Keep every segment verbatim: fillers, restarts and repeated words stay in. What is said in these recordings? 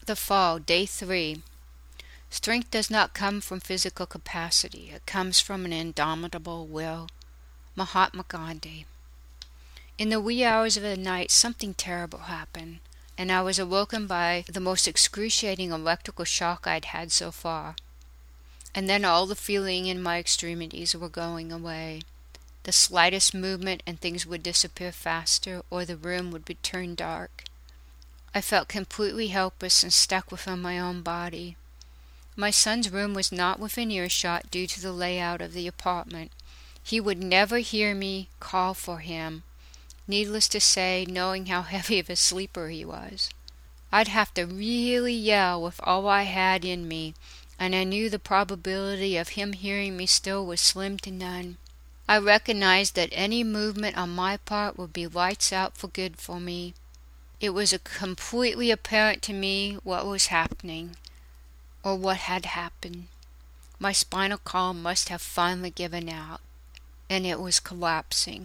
The Fall, Day three. Strength does not come from physical capacity. It comes from an indomitable will. Mahatma Gandhi. In the wee hours of the night, something terrible happened, and I was awoken by the most excruciating electrical shock I'd had so far. And then all the feeling in my extremities were going away. The slightest movement and things would disappear faster, or the room would be turned dark. I felt completely helpless and stuck within my own body. My son's room was not within earshot due to the layout of the apartment. He would never hear me call for him, needless to say, knowing how heavy of a sleeper he was. I'd have to really yell with all I had in me, and I knew the probability of him hearing me still was slim to none. I recognized that any movement on my part would be lights out for good for me. It was completely apparent to me what was happening, or what had happened. My spinal column must have finally given out, and it was collapsing.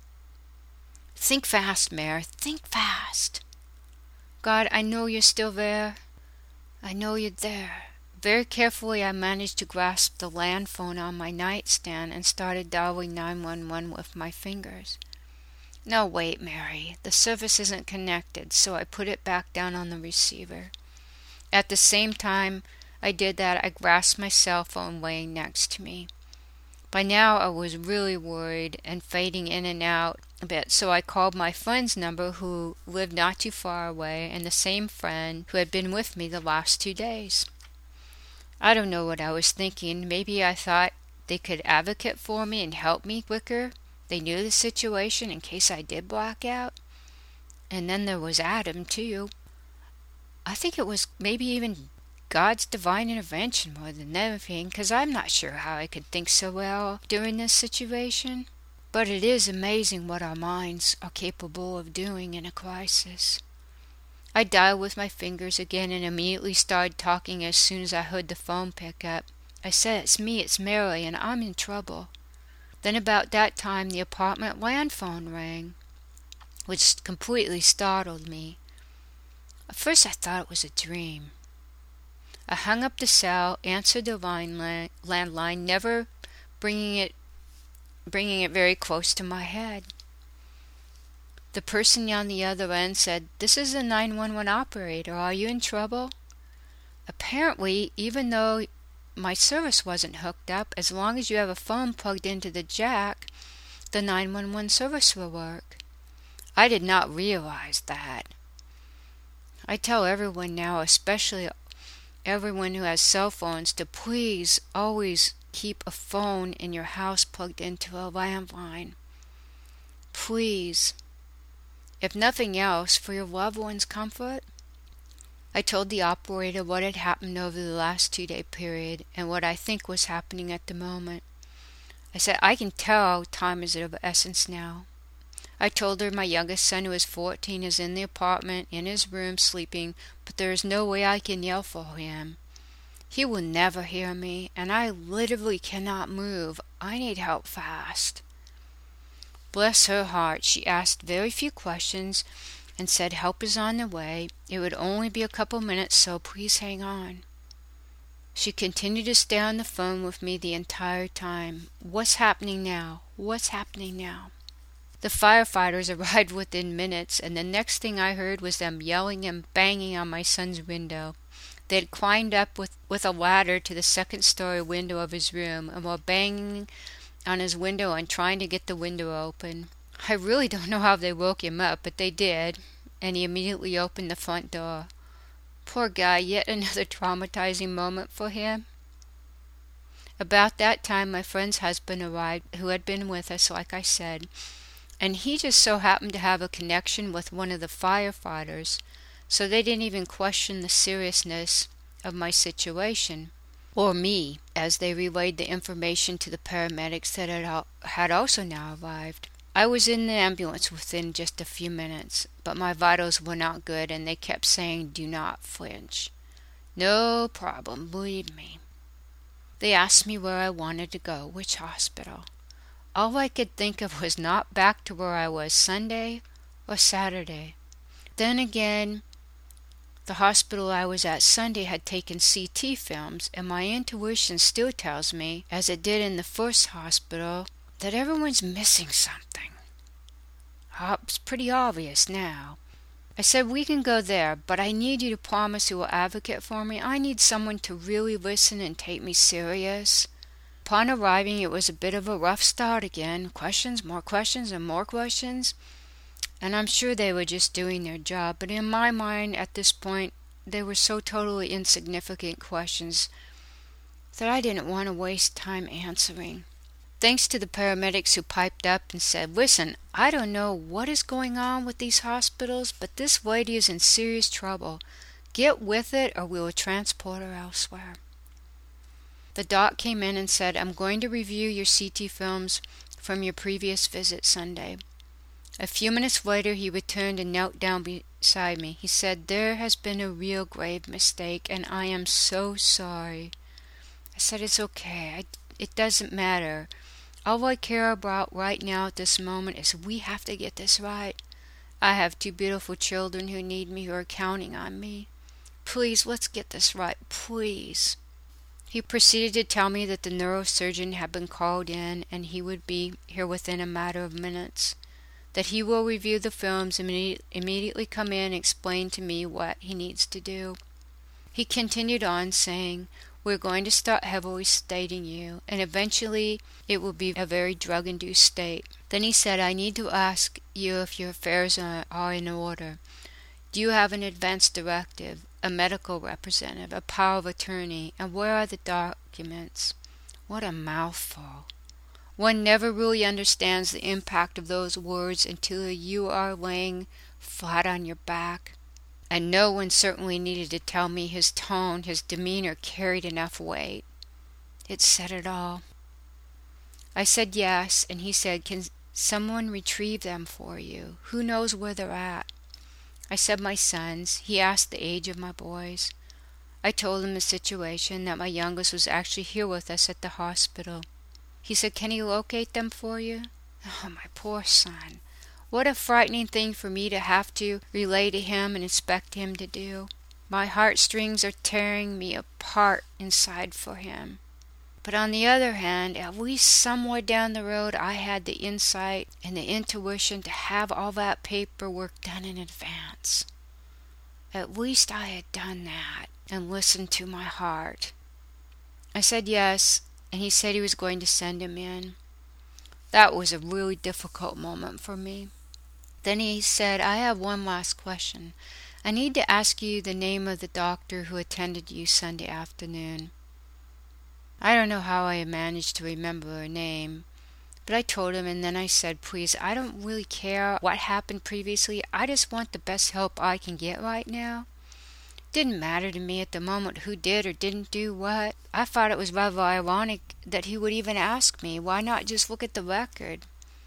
Think fast, Mare, think fast. God, I know you're still there. I know you're there. Very carefully I managed to grasp the land phone on my nightstand and started dialing nine one one with my fingers. No, wait, Mary, the service isn't connected, so I put it back down on the receiver. At the same time I did that, I grasped my cell phone laying next to me. By now I was really worried and fading in and out a bit, so I called my friend's number who lived not too far away, and the same friend who had been with me the last two days. I don't know what I was thinking. Maybe I thought they could advocate for me and help me quicker. They knew the situation in case I did black out. And then there was Adam, too. I think it was maybe even God's divine intervention more than anything, because I'm not sure how I could think so well during this situation. But it is amazing what our minds are capable of doing in a crisis. I dialed with my fingers again and immediately started talking as soon as I heard the phone pick up. I said, "It's me, it's Mary, and I'm in trouble." Then about that time the apartment land phone rang, which completely startled me. At first I thought it was a dream. I hung up the cell, answered the line landline, never bringing it, bringing it very close to my head. The person on the other end said, "This is a nine one one operator. Are you in trouble?" Apparently, even though my service wasn't hooked up, as long as you have a phone plugged into the jack, the nine one one service will work. I did not realize that. I tell everyone now, especially everyone who has cell phones, to please always keep a phone in your house plugged into a landline. Please. If nothing else, for your loved one's comfort. I told the operator what had happened over the last two-day period and what I think was happening at the moment. I said, I can tell time is of essence now. I told her my youngest son, who is fourteen, is in the apartment, in his room, sleeping, but there is no way I can yell for him. He will never hear me, and I literally cannot move. I need help fast. Bless her heart, she asked very few questions and said help is on the way. It would only be a couple minutes, so please hang on. She continued to stay on the phone with me the entire time. What's happening now? What's happening now? The firefighters arrived within minutes, and the next thing I heard was them yelling and banging on my son's window. They had climbed up with, with a ladder to the second-story window of his room and were banging on his window and trying to get the window open. I really don't know how they woke him up, but they did, and he immediately opened the front door. Poor guy, yet another traumatizing moment for him. About that time my friend's husband arrived, who had been with us, like I said, and he just so happened to have a connection with one of the firefighters, so they didn't even question the seriousness of my situation, or me, as they relayed the information to the paramedics that had, had also now arrived. I was in the ambulance within just a few minutes, but my vitals were not good, and they kept saying, "Do not flinch." No problem, believe me. They asked me where I wanted to go, which hospital. All I could think of was not back to where I was Sunday or Saturday. Then again, The hospital I was at Sunday had taken C T films, and my intuition still tells me, as it did in the first hospital, that everyone's missing something. Oh, it's pretty obvious now. I said, we can go there, but I need you to promise you will advocate for me. I need someone to really listen and take me serious. Upon arriving, it was a bit of a rough start again. Questions, more questions, and more questions. And I'm sure they were just doing their job, but in my mind at this point, they were so totally insignificant questions that I didn't want to waste time answering. Thanks to the paramedics who piped up and said, listen, I don't know what is going on with these hospitals, but this lady is in serious trouble. Get with it or we will transport her elsewhere. The doc came in and said, I'm going to review your C T films from your previous visit Sunday. A few minutes later he returned and knelt down beside me. He said, there has been a real grave mistake and I am so sorry. I said, it's okay. I, it doesn't matter. All I care about right now at this moment is we have to get this right. I have two beautiful children who need me, who are counting on me. Please, let's get this right, please. He proceeded to tell me that the neurosurgeon had been called in and he would be here within a matter of minutes, that he will review the films and immedi- immediately come in and explain to me what he needs to do. He continued on saying, we're going to start heavily sedating you, and eventually it will be a very drug-induced state. Then he said, I need to ask you if your affairs are, are in order. Do you have an advance directive, a medical representative, a power of attorney, and where are the documents? What a mouthful. One never really understands the impact of those words until you are laying flat on your back. And no one certainly needed to tell me his tone, his demeanor carried enough weight. It said it all. I said yes, and he said, can someone retrieve them for you? Who knows where they're at? I said my sons. He asked the age of my boys. I told him the situation, that my youngest was actually here with us at the hospital. He said, can he locate them for you? Oh, my poor son. What a frightening thing for me to have to relay to him and expect him to do. My heartstrings are tearing me apart inside for him. But on the other hand, at least somewhere down the road I had the insight and the intuition to have all that paperwork done in advance. At least I had done that and listened to my heart. I said yes, and he said he was going to send him in. That was a really difficult moment for me. Then he said, I have one last question. I need to ask you the name of the doctor who attended you Sunday afternoon. I don't know how I managed to remember her name, but I told him, and then I said, please, I don't really care what happened previously. I just want the best help I can get right now. It didn't matter to me at the moment who did or didn't do what. I thought it was rather ironic that he would even ask me. Why not just look at the record?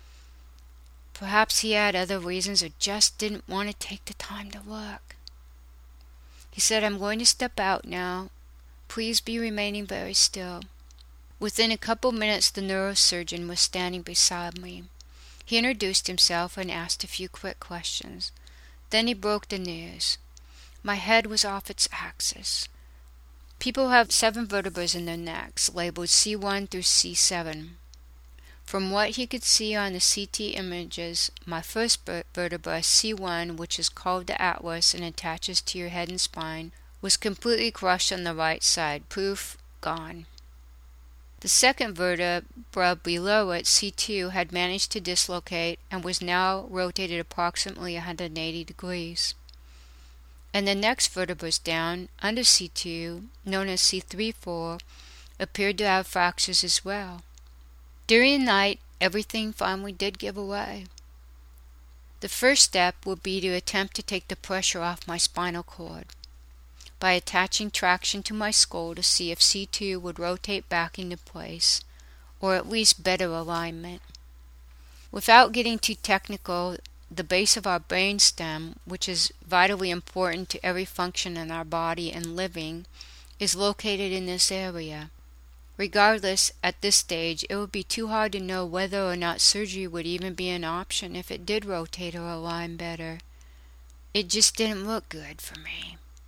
Perhaps he had other reasons or just didn't want to take the time to look. He said, I'm going to step out now. Please be remaining very still. Within a couple minutes the neurosurgeon was standing beside me. He introduced himself and asked a few quick questions. Then he broke the news. My head was off its axis. People have seven vertebrae in their necks, labeled C one through C seven. From what he could see on the C T images, my first vertebra, C one, which is called the atlas and attaches to your head and spine, was completely crushed on the right side. Poof, gone. The second vertebra below it, C two, had managed to dislocate and was now rotated approximately one hundred eighty degrees. And the next vertebrae down, under C two, known as C three four, appeared to have fractures as well. During the night, everything finally did give away. The first step would be to attempt to take the pressure off my spinal cord by attaching traction to my skull to see if C two would rotate back into place, or at least better alignment. Without getting too technical, the base of our brain stem, which is vitally important to every function in our body and living, is located in this area. Regardless, at this stage, it would be too hard to know whether or not surgery would even be an option if it did rotate or align better. It just didn't look good for me.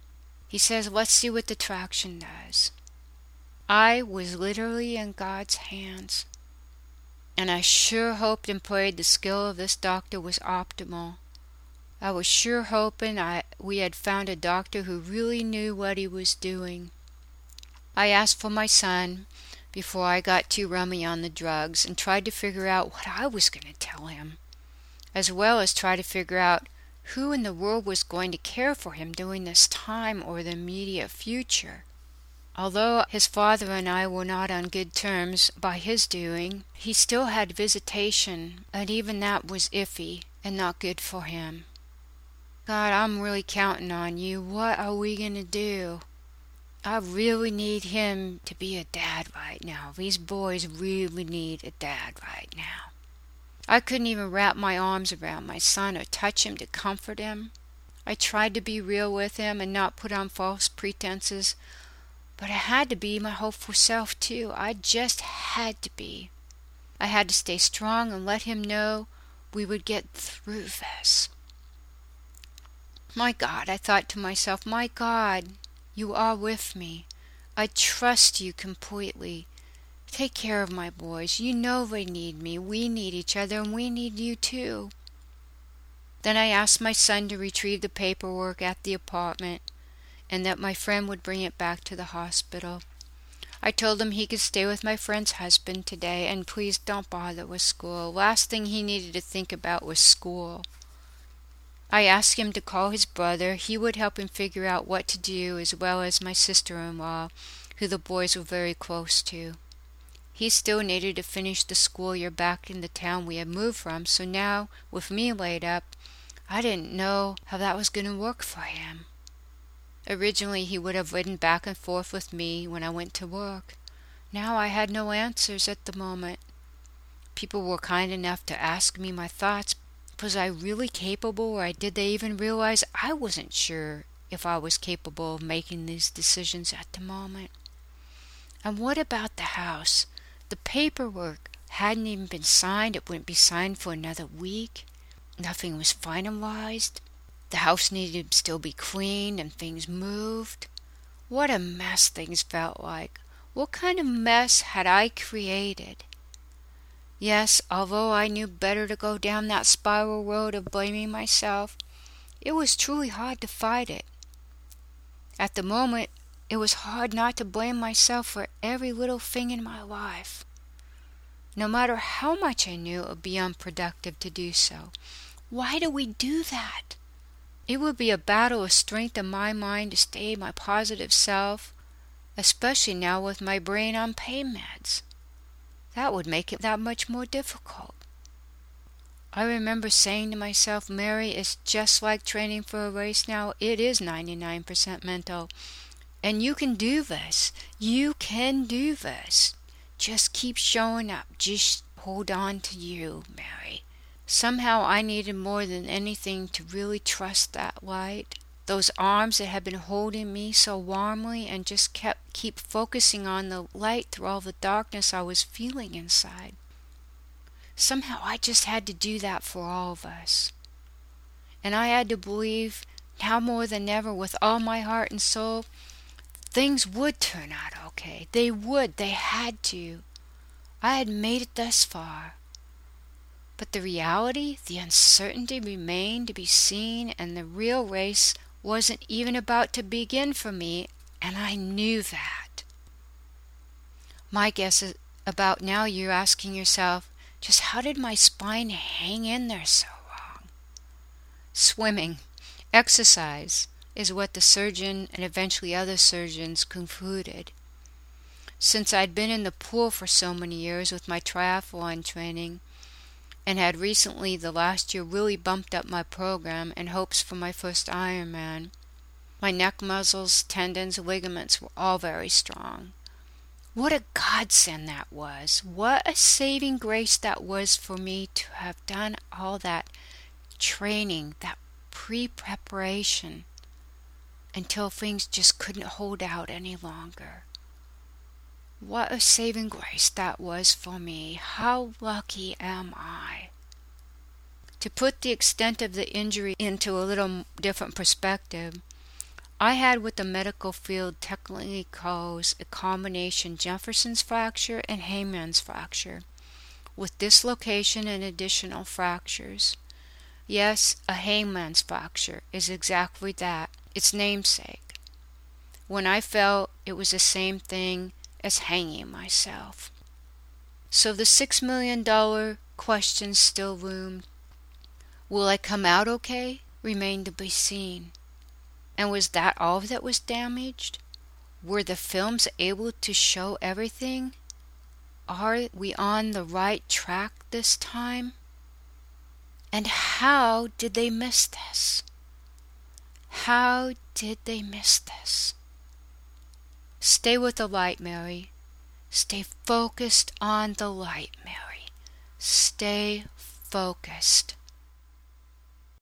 He says, let's see what the traction does. I was literally in God's hands. And I sure hoped and prayed the skill of this doctor was optimal. I was sure hoping I we had found a doctor who really knew what he was doing. I asked for my son before I got too rummy on the drugs and tried to figure out what I was going to tell him, as well as try to figure out who in the world was going to care for him during this time or the immediate future. Although his father and I were not on good terms by his doing, he still had visitation, and even that was iffy and not good for him. God, I'm really counting on you. What are we going to do? I really need him to be a dad right now. These boys really need a dad right now. I couldn't even wrap my arms around my son or touch him to comfort him. I tried to be real with him and not put on false pretenses, but I had to be my hopeful self too. I just had to be. I had to stay strong and let him know we would get through this. My God, I thought to myself, my God, you are with me. I trust you completely. Take care of my boys. You know they need me. We need each other, and we need you too. Then I asked my son to retrieve the paperwork at the apartment, and that my friend would bring it back to the hospital. I told him he could stay with my friend's husband today, and please don't bother with school. Last thing he needed to think about was school. I asked him to call his brother. He would help him figure out what to do, as well as my sister-in-law, who the boys were very close to. He still needed to finish the school year back in the town we had moved from, so now, with me laid up, I didn't know how that was going to work for him. Originally, he would have ridden back and forth with me when I went to work. Now I had no answers at the moment. People were kind enough to ask me my thoughts. Was I really capable, or did they even realize I wasn't sure if I was capable of making these decisions at the moment? And what about the house? The paperwork hadn't even been signed. It wouldn't be signed for another week. Nothing was finalized. The house needed to still be cleaned and things moved. What a mess things felt like. What kind of mess had I created? Yes, although I knew better to go down that spiral road of blaming myself, it was truly hard to fight it. At the moment, it was hard not to blame myself for every little thing in my life. No matter how much I knew it would be unproductive to do so. Why do we do that? It would be a battle of strength in my mind to stay my positive self, especially now with my brain on pain meds. That would make it that much more difficult. I remember saying to myself, Mary, it's just like training for a race now. It is ninety-nine percent mental. And you can do this. You can do this. Just keep showing up. Just hold on to you, Mary. Somehow I needed more than anything to really trust that light. Those arms that had been holding me so warmly, and just kept keep focusing on the light through all the darkness I was feeling inside. Somehow I just had to do that for all of us. And I had to believe, now more than ever, with all my heart and soul, things would turn out okay. They would. They had to. I had made it thus far. But the reality, the uncertainty remained to be seen, and the real race wasn't even about to begin for me, and I knew that. My guess is about now you're asking yourself, just how did my spine hang in there so long? Swimming, exercise, is what the surgeon and eventually other surgeons concluded. Since I'd been in the pool for so many years with my triathlon training, and had recently the last year really bumped up my program in hopes for my first Ironman, my neck muscles, tendons, ligaments were all very strong. What a godsend that was. What a saving grace that was for me to have done all that training, that pre-preparation, until things just couldn't hold out any longer. What a saving grace that was for me. How lucky am I? To put the extent of the injury into a little different perspective, I had what the medical field technically calls a combination Jefferson's fracture and Hayman's fracture, with dislocation and additional fractures. Yes, a Hayman's fracture is exactly that, its namesake. When I fell, it was the same thing as hanging myself. So the six million dollar question still loomed. Will I come out okay? Remained to be seen. And was that all that was damaged? Were the films able to show everything? Are we on the right track this time? And how did they miss this? How did they miss this? Stay with the light, Mary. Stay focused on the light, Mary. Stay focused.